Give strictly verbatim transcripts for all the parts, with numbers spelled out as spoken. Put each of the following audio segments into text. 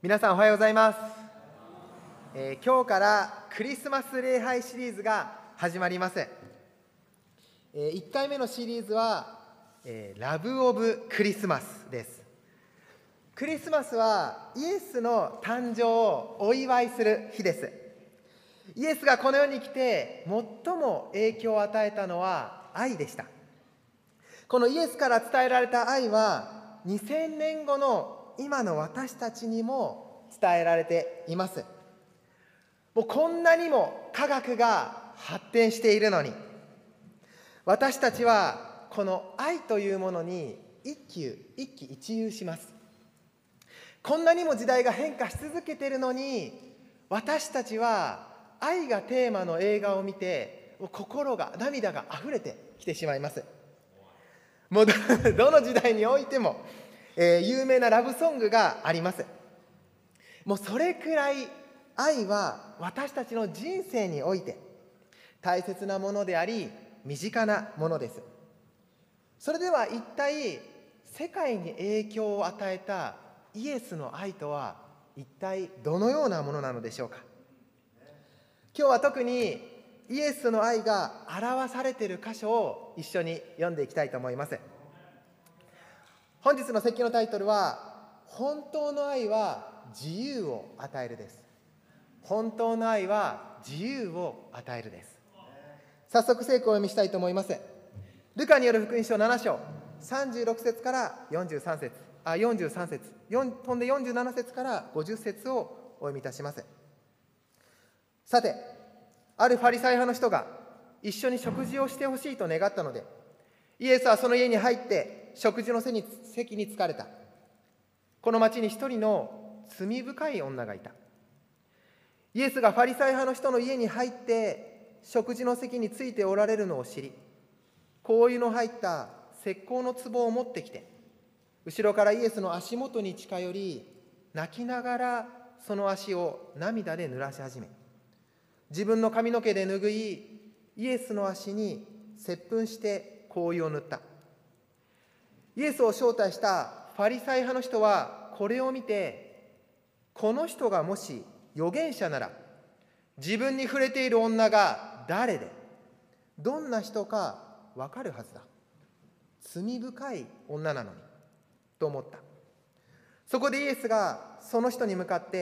皆さんおはようございます、えー、今日からクリスマス礼拝シリーズが始まります、えー、いっかいめのシリーズは、えー、ラブオブクリスマスです。クリスマスはイエスの誕生をお祝いする日です。イエスがこの世に来て最も影響を与えたのは愛でした。このイエスから伝えられた愛はにせんねんごの今の私たちにも伝えられています。もうこんなにも科学が発展しているのに、私たちはこの愛というものに一喜一喜一憂します。こんなにも時代が変化し続けているのに、私たちは愛がテーマの映画を見てもう心が涙があふれてきてしまいます。もう ど, どの時代においてもえー、有名なラブソングがあります。もうそれくらい愛は私たちの人生において大切なものであり、身近なものです。それでは一体世界に影響を与えたイエスの愛とは一体どのようなものなのでしょうか。今日は特にイエスの愛が表されている箇所を一緒に読んでいきたいと思います。本日の説教のタイトルは、本当の愛は自由を与えるです。本当の愛は自由を与えるです。早速聖句をお読みしたいと思います。ルカによる福音書なな章さんじゅうろく節からよんじゅうさん節、あよんじゅうさん節、飛んでよんじゅうなな節からごじゅう節をお読みいたします。さて、あるファリサイ派の人が一緒に食事をしてほしいと願ったので、イエスはその家に入って食事の席に着かれた。この町に一人の罪深い女がいた。イエスがファリサイ派の人の家に入って食事の席についておられるのを知り、香油の入った石膏の壺を持ってきて、後ろからイエスの足元に近寄り、泣きながらその足を涙で濡らし始め、自分の髪の毛で拭い、イエスの足に接吻して香油を塗った。イエスを招待したファリサイ派の人はこれを見て、この人がもし預言者なら、自分に触れている女が誰でどんな人かわかるはずだ、罪深い女なのにと思った。そこでイエスがその人に向かって、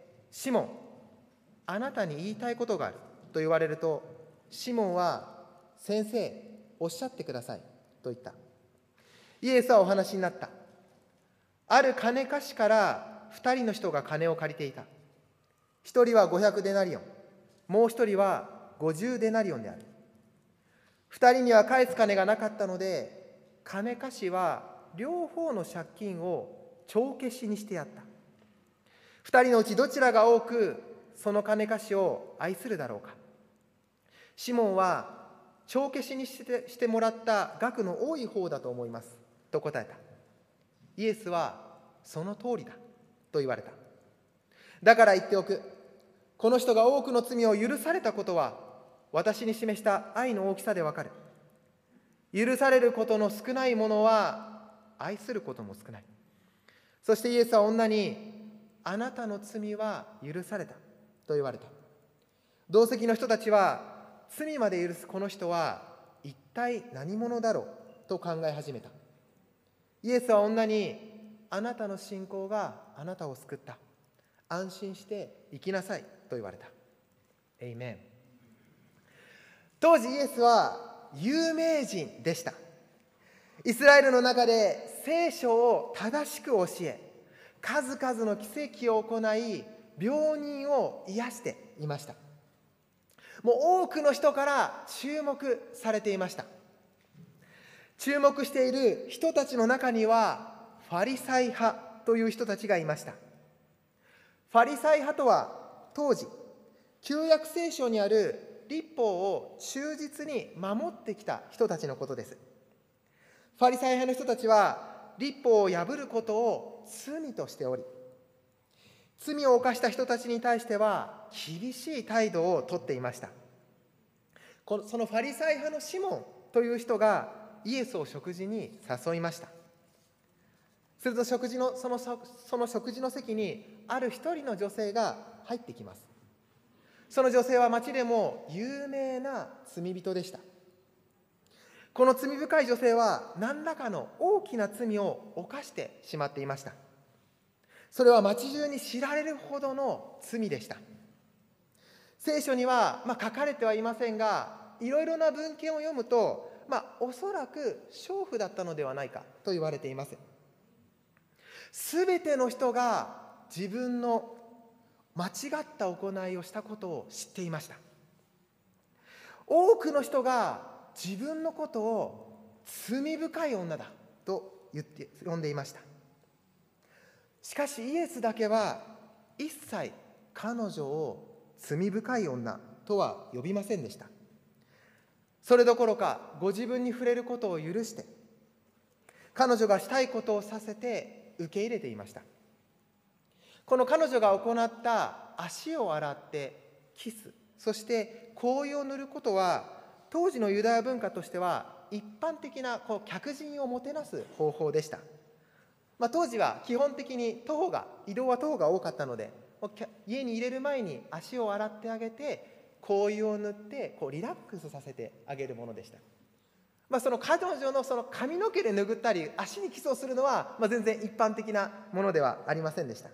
シモン、あなたに言いたいことがあると言われると、シモンは、先生、おっしゃってくださいと言った。イエスはお話になった。ある金貸しから二人の人が金を借りていた。一人は五百デナリオン、もう一人は五十デナリオンである。二人には返す金がなかったので、金貸しは両方の借金を帳消しにしてやった。二人のうちどちらが多くその金貸しを愛するだろうか。シモンは、帳消しにして、してもらった額の多い方だと思いますと答えた。イエスは、その通りだと言われた。だから言っておく。この人が多くの罪を許されたことは、私に示した愛の大きさでわかる。許されることの少ないものは、愛することも少ない。そしてイエスは女に、あなたの罪は許されたと言われた。同席の人たちは、罪まで許すこの人は一体何者だろうと考え始めた。イエスは女に、あなたの信仰があなたを救った。安心して生きなさいと言われた。エイメン。当時イエスは有名人でした。イスラエルの中で聖書を正しく教え、数々の奇跡を行い、病人を癒していました。もう多くの人から注目されていました。注目している人たちの中には、ファリサイ派という人たちがいました。ファリサイ派とは、当時、旧約聖書にある律法を忠実に守ってきた人たちのことです。ファリサイ派の人たちは、律法を破ることを罪としており、罪を犯した人たちに対しては厳しい態度をとっていました。そのファリサイ派のシモンという人がイエスを食事に誘いました。 すると食事のそのその食事の席にある一人の女性が入ってきます。その女性は町でも有名な罪人でした。この罪深い女性は何らかの大きな罪を犯してしまっていました。それは町中に知られるほどの罪でした。聖書には、まあ、書かれてはいませんが、いろいろな文献を読むと、まあ、おそらく娼婦だったのではないかと言われています。すべての人が自分の間違った行いをしたことを知っていました。多くの人が自分のことを罪深い女だと言って呼んでいました。しかしイエスだけは一切彼女を罪深い女とは呼びませんでした。それどころかご自分に触れることを許して、彼女がしたいことをさせて受け入れていました。この彼女が行った足を洗ってキス、そして香油を塗ることは当時のユダヤ文化としては一般的なこう客人をもてなす方法でした。まあ、当時は基本的に徒歩が移動は徒歩が多かったので、家に入れる前に足を洗ってあげて香油を塗ってこうリラックスさせてあげるものでした。まあ、その彼女のその髪の毛で拭ったり足にキスをするのは、まあ、全然一般的なものではありませんでした。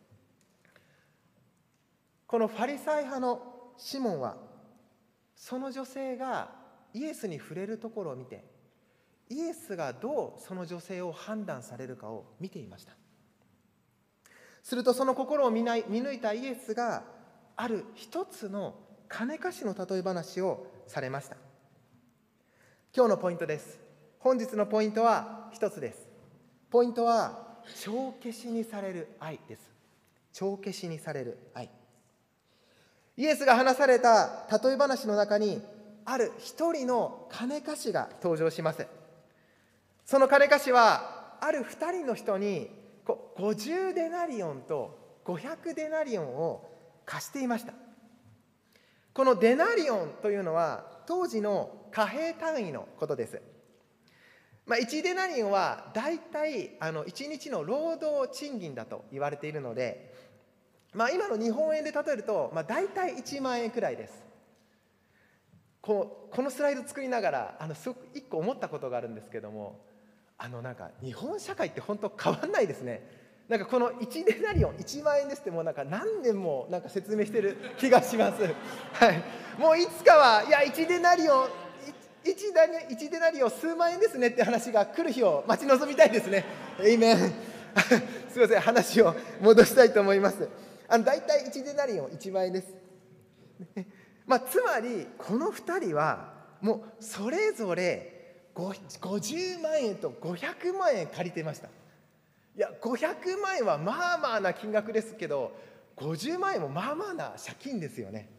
このファリサイ派のシモンはその女性がイエスに触れるところを見て、イエスがどうその女性を判断されるかを見ていました。するとその心を見ない見抜いたイエスがある一つの金貸しの例え話をされました。今日のポイントです。本日のポイントは一つです。ポイントは帳消しにされる愛です。帳消しにされる愛。イエスが話された例え話の中にある一人の金貸しが登場します。その金貸しはある二人の人にごじゅうデナリオンとごひゃくデナリオンを貸していました。このデナリオンというのは当時の貨幣単位のことです。まあ、いちデナリオンはだいたいあのいちにちの労働賃金だと言われているので、まあ、今の日本円で例えると、まあ、だいたいいちまんえんくらいです。こ, このスライド作りながらあのすごくいっこ思ったことがあるんですけども、あのなんか日本社会って本当変わんないですね。なんかこのいちデナリオンいちまんえんですってもうなんか何年もなんか説明してる気がします、はい、もういつかはいやいちデナリオンいちデナリオンいちデナリオン数万円ですねって話が来る日を待ち望みたいですね。エイメンすいません、話を戻したいと思います。あのだいたいいちデナリオンいちまんえんです、まあ、つまりこのふたりはもうそれぞれごじゅうまんえんとごひゃくまんえん借りてました。いやごひゃくまんえんはまあまあな金額ですけど、ごじゅうまんえんもまあまあな借金ですよね。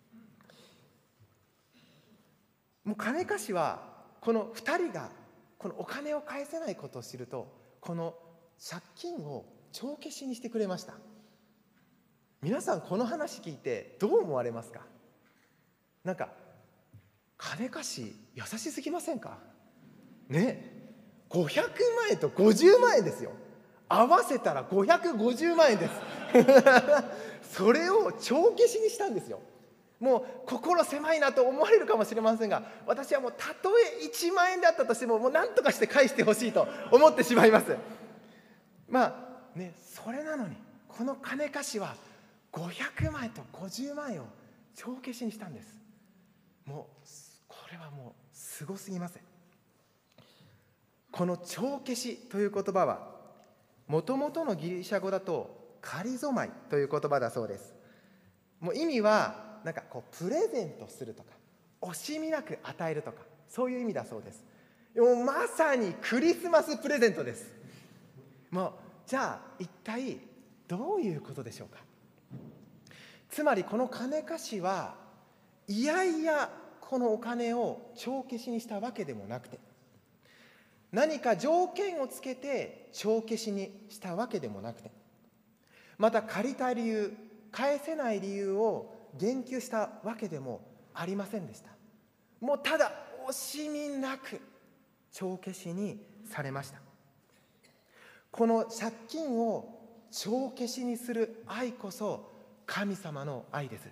もう金貸しはこのふたりがこのお金を返せないことを知ると、この借金を帳消しにしてくれました。皆さんこの話聞いてどう思われますか？なんか金貸し優しすぎませんかね。ごひゃくまんえんとごじゅうまんえんですよ。合わせたらごひゃくごじゅうまんえんですそれを帳消しにしたんですよ。もう心狭いなと思われるかもしれませんが、私はもうたとえいちまんえんであったとしてももう何とかして返してほしいと思ってしまいます。まあね、それなのにこの金貸しはごひゃくまんえんとごじゅうまんえんを帳消しにしたんです。もうこれはもうすごすぎません。この帳消しという言葉はもともとのギリシャ語だと仮租まいという言葉だそうです。もう意味はなんかこうプレゼントするとか惜しみなく与えるとか、そういう意味だそうです。もうまさにクリスマスプレゼントです。もうじゃあ一体どういうことでしょうか。つまりこの金貸しはいやいやこのお金を帳消しにしたわけでもなくて、何か条件をつけて帳消しにしたわけでもなくて、また借りた理由、返せない理由を言及したわけでもありませんでした。もうただ惜しみなく帳消しにされました。 この借金を帳消しにする愛こそ神様の愛です。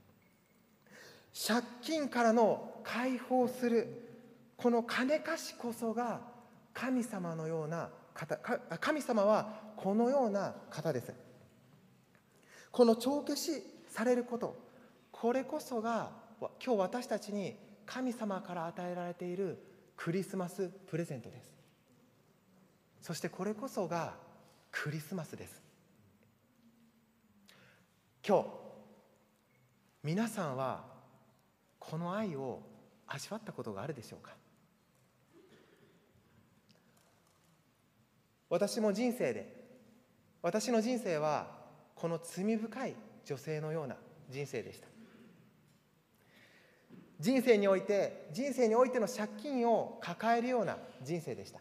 借金からの解放するこの金貸しこそが神様のような方、神様はこのような方です。この帳消しされること、これこそが今日私たちに神様から与えられているクリスマスプレゼントです。そしてこれこそがクリスマスです。今日皆さんはこの愛を味わったことがあるでしょうか。私も人生で私の人生はこの罪深い女性のような人生でした。人生において人生においての借金を抱えるような人生でした。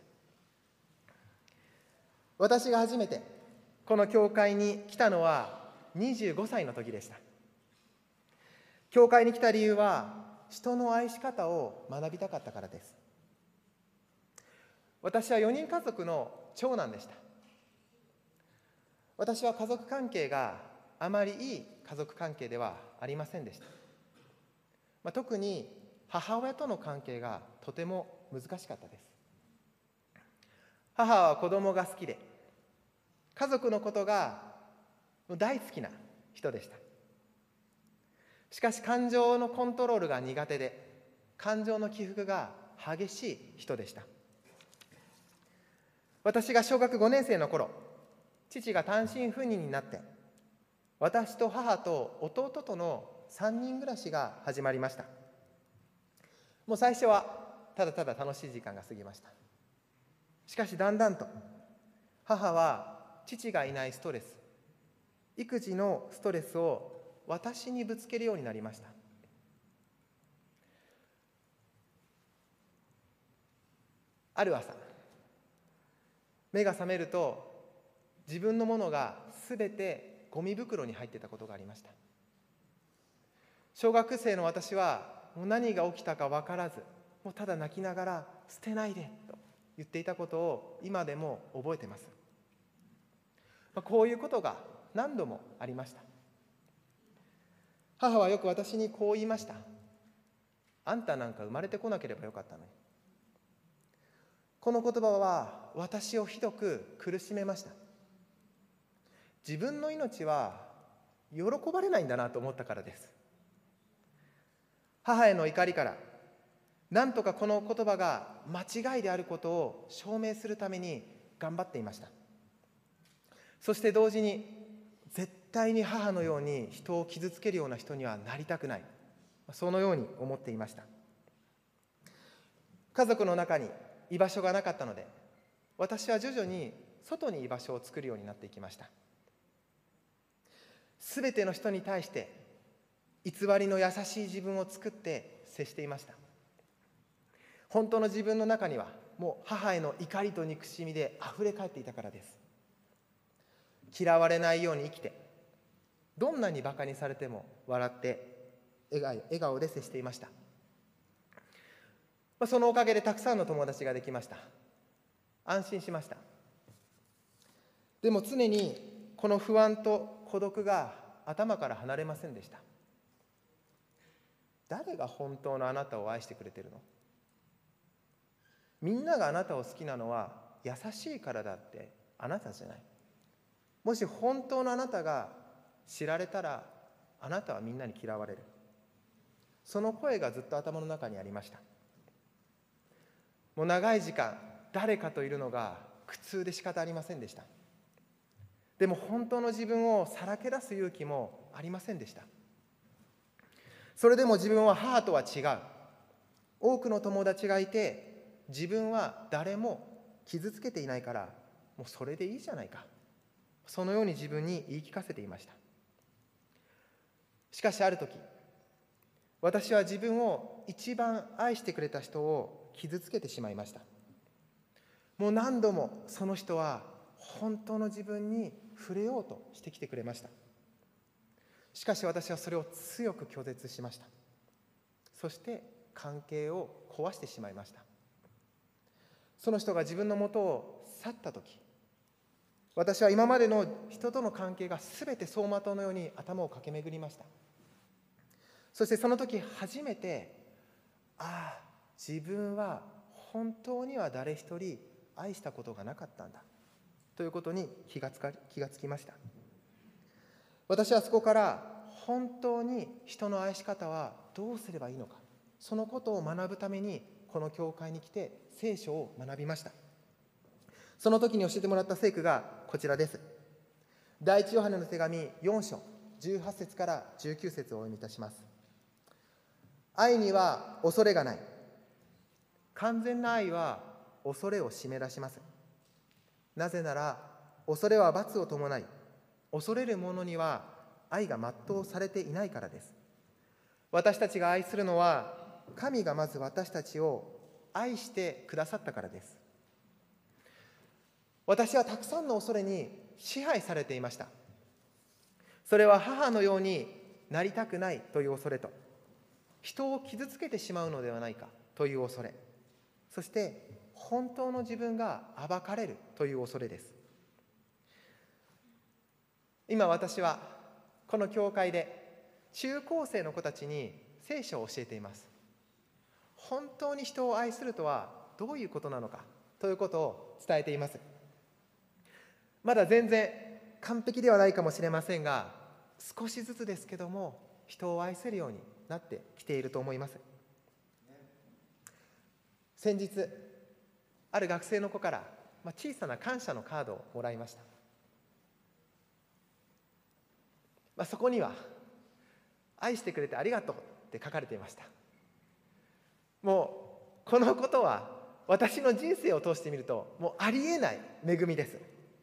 私が初めてこの教会に来たのはにじゅうごさいの時でした。教会に来た理由は人の愛し方を学びたかったからです。私はよにん家族の長男でした。私は家族関係があまりいい家族関係ではありませんでした。まあ、特に母親との関係がとても難しかったです。母は子供が好きで、家族のことが大好きな人でした。しかし感情のコントロールが苦手で、感情の起伏が激しい人でした。私が小学ごねん生の頃、父が単身赴任になって、私と母と弟とのさんにん暮らしが始まりました。もう最初はただただ楽しい時間が過ぎました。しかしだんだんと母は父がいないストレス、育児のストレスを私にぶつけるようになりました。ある朝、目が覚めると自分のものがすべてゴミ袋に入っていたことがありました。小学生の私はもう何が起きたか分からず、もうただ泣きながら捨てないでと言っていたことを今でも覚えています。まあ、こういうことが何度もありました。母はよく私にこう言いました。あんたなんか生まれてこなければよかったのに。この言葉は私をひどく苦しめました。自分の命は喜ばれないんだなと思ったからです。母への怒りから、なんとかこの言葉が間違いであることを証明するために頑張っていました。そして同時に、絶対に母のように人を傷つけるような人にはなりたくない、そのように思っていました。家族の中に居場所がなかったので、私は徐々に外に居場所を作るようになっていきました。すべての人に対して偽りの優しい自分を作って接していました。本当の自分の中にはもう母への怒りと憎しみであふれ返っていたからです。嫌われないように生きて、どんなにバカにされても笑って笑顔で接していました。そのおかげでたくさんの友達ができました。安心しました。でも常にこの不安と孤独が頭から離れませんでした。誰が本当のあなたを愛してくれているの？みんながあなたを好きなのは優しいからだってあなたじゃない。もし本当のあなたが知られたら、あなたはみんなに嫌われる。その声がずっと頭の中にありました。もう長い時間誰かといるのが苦痛で仕方ありませんでした。でも本当の自分をさらけ出す勇気もありませんでした。それでも自分は母とは違う。多くの友達がいて、自分は誰も傷つけていないから、もうそれでいいじゃないか。そのように自分に言い聞かせていました。しかしある時、私は自分を一番愛してくれた人を傷つけてしまいました。もう何度もその人は本当の自分に触れようとしてきてくれました。しかし私はそれを強く拒絶しました。そして関係を壊してしまいました。その人が自分の元を去ったとき、 私は今までの人との関係がすべて走馬灯のように頭を駆け巡りました。そしてその時初めて、ああ、自分は本当には誰一人愛したことがなかったんだということに気がつか、気がつきました。私はそこから本当に人の愛し方はどうすればいいのか、そのことを学ぶためにこの教会に来て聖書を学びました。その時に教えてもらった聖句がこちらです。第一ヨハネの手紙よん章じゅうはち節からじゅうきゅう節をお読みいたします。愛には恐れがない。完全な愛は恐れを締め出します。なぜなら恐れは罰を伴い、恐れる者には愛が全うされていないからです。私たちが愛するのは神がまず私たちを愛してくださったからです。私はたくさんの恐れに支配されていました。それは母のようになりたくないという恐れと、人を傷つけてしまうのではないかという恐れ、そして本当の自分が暴かれるという恐れです。今私はこの教会で中高生の子たちに聖書を教えています。本当に人を愛するとはどういうことなのかということを伝えています。まだ全然完璧ではないかもしれませんが、少しずつですけども人を愛せるようになってきていると思います。先日ある学生の子から、まあ、小さな感謝のカードをもらいました。まあ、そこには愛してくれてありがとうって書かれていました。もうこのことは私の人生を通してみるともうありえない恵みです。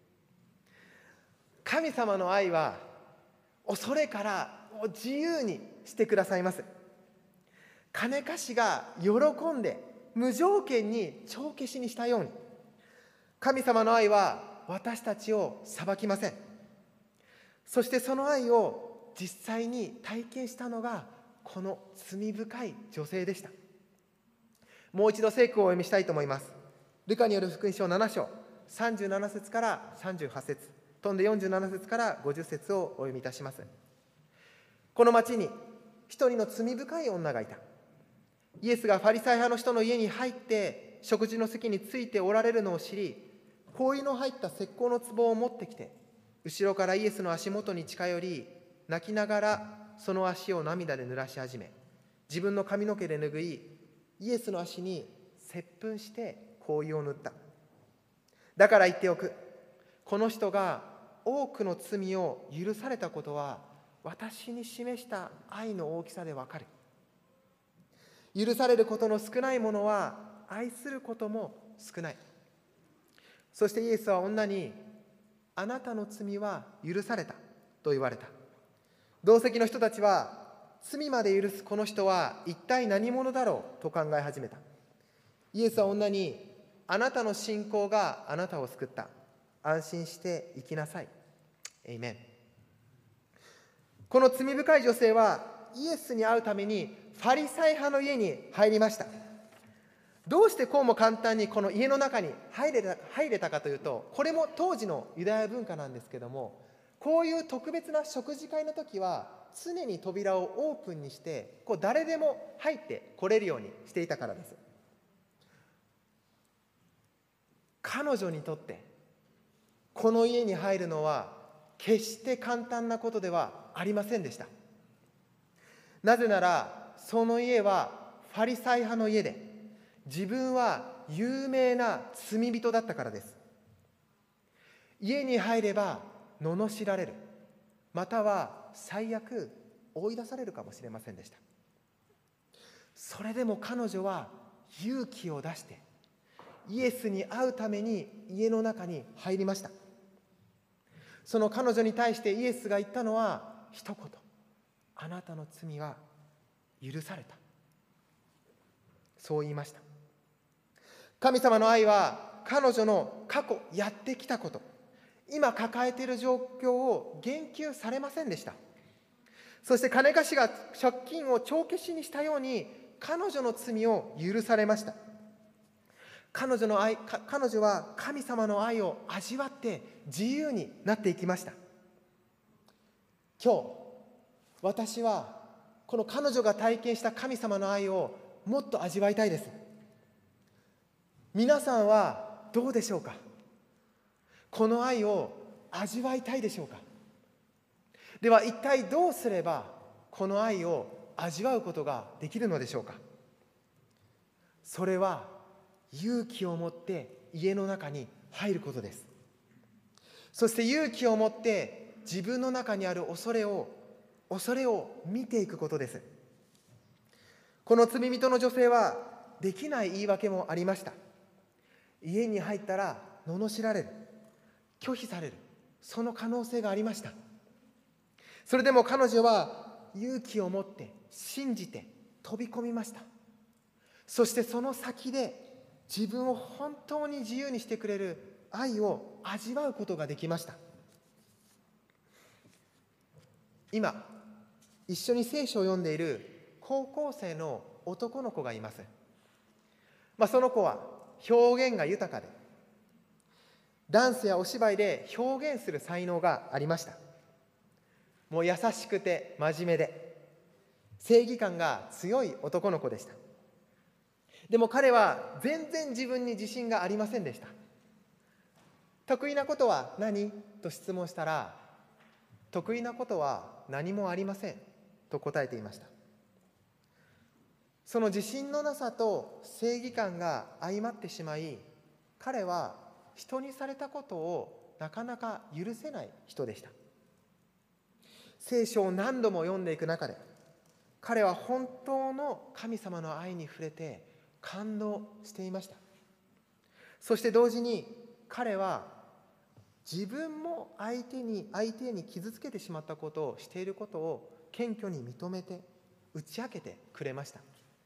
神様の愛は恐れからもう自由にしてくださいます。金貸しが喜んで無条件に帳消しにしたように、神様の愛は私たちを裁きません。そしてその愛を実際に体験したのがこの罪深い女性でした。もう一度聖句をお読みしたいと思います。ルカによる福音書なな章さんじゅうなな節からさんじゅうはち節、飛んでよんじゅうなな節からごじゅう節をお読みいたします。この町に一人の罪深い女がいた。イエスがファリサイ派の人の家に入って食事の席についておられるのを知り、香油の入った石膏の壺を持ってきて、後ろからイエスの足元に近寄り、泣きながらその足を涙で濡らし始め、自分の髪の毛で拭い、イエスの足に接吻して香油を塗った。だから言っておく。この人が多くの罪を許されたことは、私に示した愛の大きさでわかる。許されることの少ないものは愛することも少ない。そしてイエスは女に、あなたの罪は許されたと言われた。同席の人たちは、罪まで許すこの人は一体何者だろうと考え始めた。イエスは女に、あなたの信仰があなたを救った。安心して生きなさい。エイメン。この罪深い女性はイエスに会うためにファリサイ派の家に入りました。どうしてこうも簡単にこの家の中に入れた、入れたかというと、これも当時のユダヤ文化なんですけども、こういう特別な食事会の時は常に扉をオープンにして、こう誰でも入ってこれるようにしていたからです。彼女にとってこの家に入るのは決して簡単なことではありませんでした。なぜならその家はファリサイ派の家で、自分は有名な罪人だったからです。家に入れば罵られる、または最悪追い出されるかもしれませんでした。それでも彼女は勇気を出してイエスに会うために家の中に入りました。その彼女に対してイエスが言ったのは一言、あなたの罪は許された。そう言いました。神様の愛は彼女の過去やってきたこと、今抱えている状況を言及されませんでした。そして金貸しが借金を帳消しにしたように彼女の罪を許されました。 彼女の愛、彼女は神様の愛を味わって自由になっていきました。今日、私はこの彼女が体験した神様の愛をもっと味わいたいです。皆さんはどうでしょうか。この愛を味わいたいでしょうか。では一体どうすればこの愛を味わうことができるのでしょうか。それは勇気を持って家の中に入ることです。そして勇気を持って自分の中にある恐れを恐れを見ていくことです。この罪人の女性はできない言い訳もありました。家に入ったら罵られる、拒否される、その可能性がありました。それでも彼女は勇気を持って信じて飛び込みました。そしてその先で自分を本当に自由にしてくれる愛を味わうことができました。今一緒に聖書を読んでいる高校生の男の子がいます。まあ、その子は表現が豊かで、ダンスやお芝居で表現する才能がありました。もう優しくて真面目で正義感が強い男の子でした。でも彼は全然自分に自信がありませんでした。得意なことは何？と質問したら、得意なことは何もありませんと答えていました。その自信のなさと正義感が相まってしまい、彼は人にされたことをなかなか許せない人でした。聖書を何度も読んでいく中で、彼は本当の神様の愛に触れて感動していました。そして同時に彼は自分も相手に相手に傷つけてしまったことをしていることを謙虚に認めて打ち明けてくれました。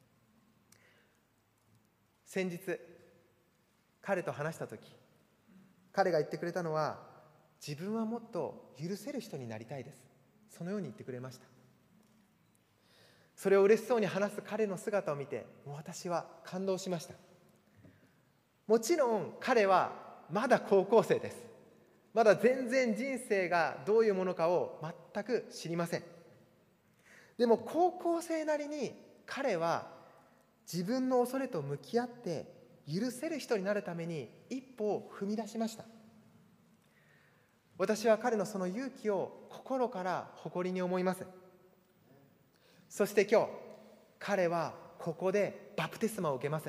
先日彼と話したとき、彼が言ってくれたのは、自分はもっと許せる人になりたいです、そのように言ってくれました。それを嬉しそうに話す彼の姿を見て、もう私は感動しました。もちろん彼はまだ高校生です。まだ全然人生がどういうものかを全く知りません。でも高校生なりに彼は自分の恐れと向き合って許せる人になるために一歩を踏み出しました。私は彼のその勇気を心から誇りに思います。そして今日彼はここでバプテスマを受けます。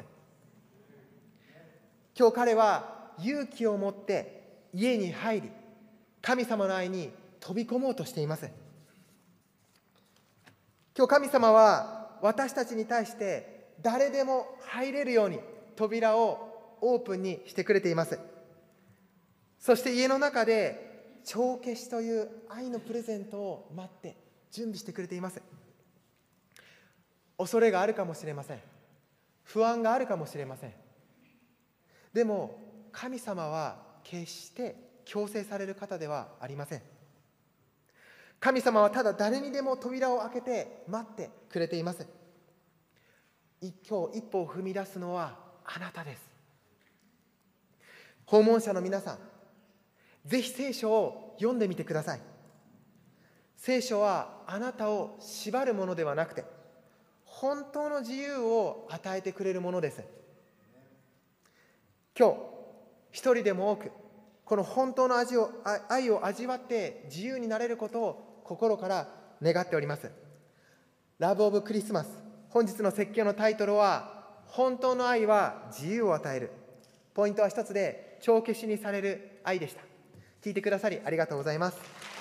今日彼は勇気を持って家に入り、神様の愛に飛び込もうとしています。今日神様は私たちに対して誰でも入れるように扉をオープンにしてくれています。そして家の中で帳消しという愛のプレゼントを待って準備してくれています。恐れがあるかもしれません。不安があるかもしれません。でも神様は決して強制される方ではありません。神様はただ誰にでも扉を開けて待ってくれています。今日一歩を踏み出すのはあなたです。訪問者の皆さん、ぜひ聖書を読んでみてください。聖書はあなたを縛るものではなくて、本当の自由を与えてくれるものです。今日一人でも多くこの本当の味を愛を味わって自由になれることを心から願っております。ラブオブクリスマス、本日の説教のタイトルは、本当の愛は自由を与える。ポイントは一つで、帳消しにされる愛でした。聞いてくださりありがとうございます。